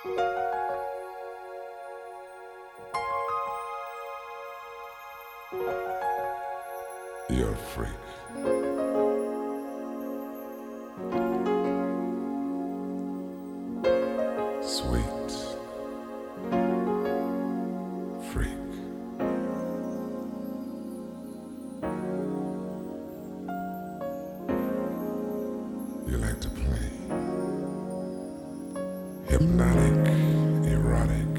You're a freak. Sweet freak. You like to play hypnotic, erotic,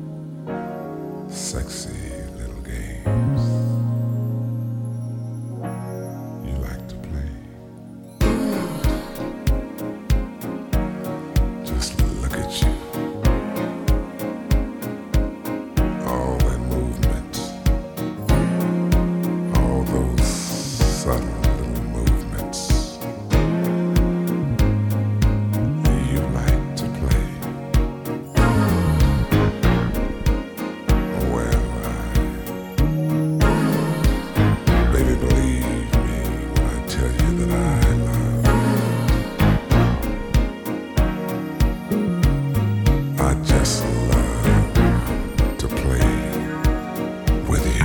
sexy little games. You like to play. Just look at you. All that movement. All those subtle little movements. You like to play. Well, baby, believe me when I tell you that I love you. I just love to play with you.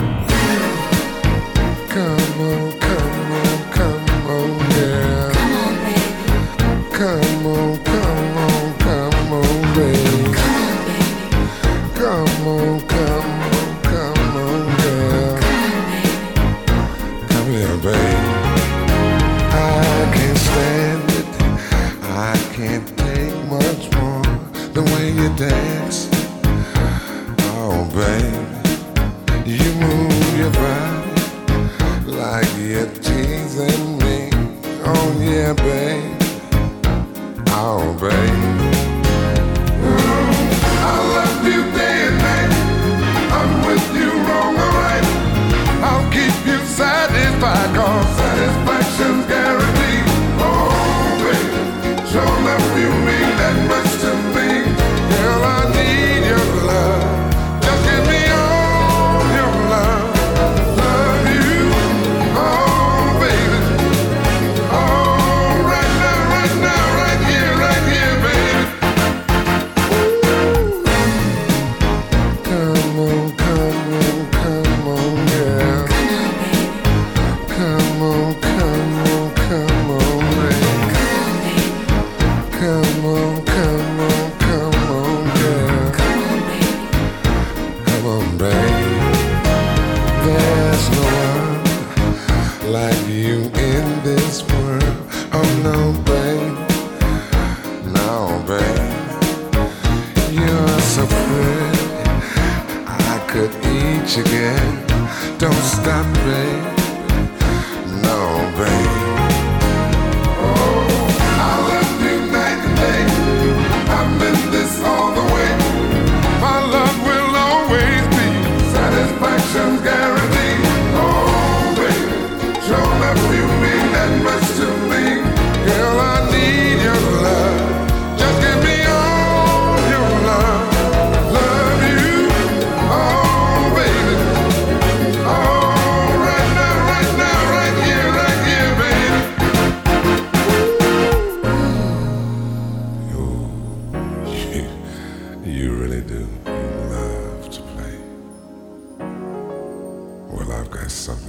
Come on, come on, come on, yeah. Come on, baby. Come on, come on, come on, baby. Come on, baby. Come on, come on, come on, yeah. Come on, baby. Come here, babe. I can't stand it. I can't take much more. The way you dance. Oh, baby. You move your body like you're teasing me. Oh, yeah, babe. Oh, babe. I love you day and night. I'm with you wrong or right. I'll keep you satisfied, 'cause satisfaction's guaranteed. Oh, baby, sure enough you mean that much to me. Girl, I need your love. Just give me all your love. Love you, oh, baby. Oh, right now, right here, baby. Come on, come on, come on, yeah. Come on, baby. Come on, come on, baby. Come on, baby. Come on, come on, yeah. Come on, baby. Come on, baby. There's no one like you in this world. Oh, no, babe. No, babe. You're so pretty. I could eat you again. Don't stop, babe. No, babe. Oh, I love you night and day. I'm in this all the way. My love will always be satisfaction's guaranteed. Oh, baby, sure enough you mean that much to me. Girl, I need your love. Just give me all your love. Love you, oh, baby. Oh, right now, right here, baby. You really do. You love to play. Well, I've got something